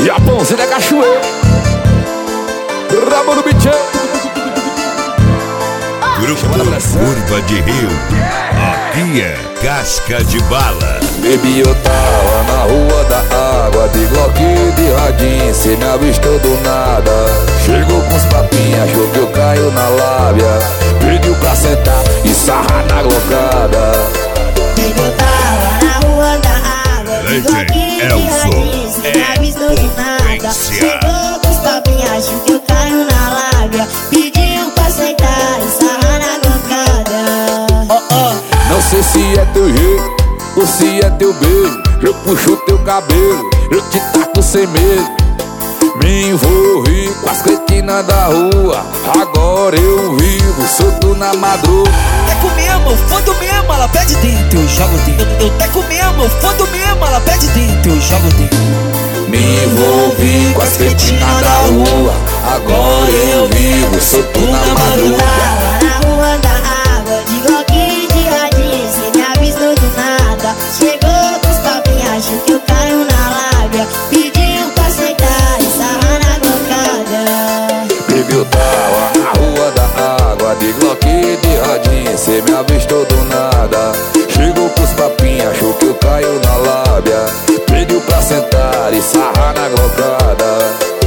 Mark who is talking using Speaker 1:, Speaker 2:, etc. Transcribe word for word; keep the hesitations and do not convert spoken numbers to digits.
Speaker 1: Japãozinho da cachoeira, rabo no bichê.
Speaker 2: Grupo Curva de Rio, aqui é Casca de Bala.
Speaker 1: Baby, eu tava na rua da água, de Glock e de radinho, cê me avistou do nada. Chegou com os papinhos, achou que eu caio na lábia, pediu pra sentar e sarrar na glocada.
Speaker 3: Baby, eu tava na rua da água, de Glock e de radinho, cê me avistou do nada. Chegou com os papinhos, achou que eu caio na lábia, pediu pra sentar e sarrar na glocada.
Speaker 1: Oh, oh. Não sei se é teu jeito ou se é teu beijo, eu puxo teu cabelo, eu te taco sem medo. Me envolvi com as cretinas da rua, agora eu vivo solto na madruga.
Speaker 4: Teco mesmo, fodo mesmo, ela pede dentro, eu jogo dentro. Eu teco mesmo, fodo mesmo, ela pede dentro, eu jogo dentro.
Speaker 1: Me envolvi com as cretinas da rua, agora eu vivo solto na madruga.
Speaker 3: Na rua da água, de Glock e de radinho, cê me avistou do nada. Chegou com os papinhos, achou que eu caio na lábia, pediu pra sentar e sarrar na glocada.
Speaker 1: Baby, eu tava na rua da água, de Glock e de radinho, cê me avistou do nada. Chegou com os papinhos, achou que eu caio na lábia, pediu pra sentar e sarrar na glocada.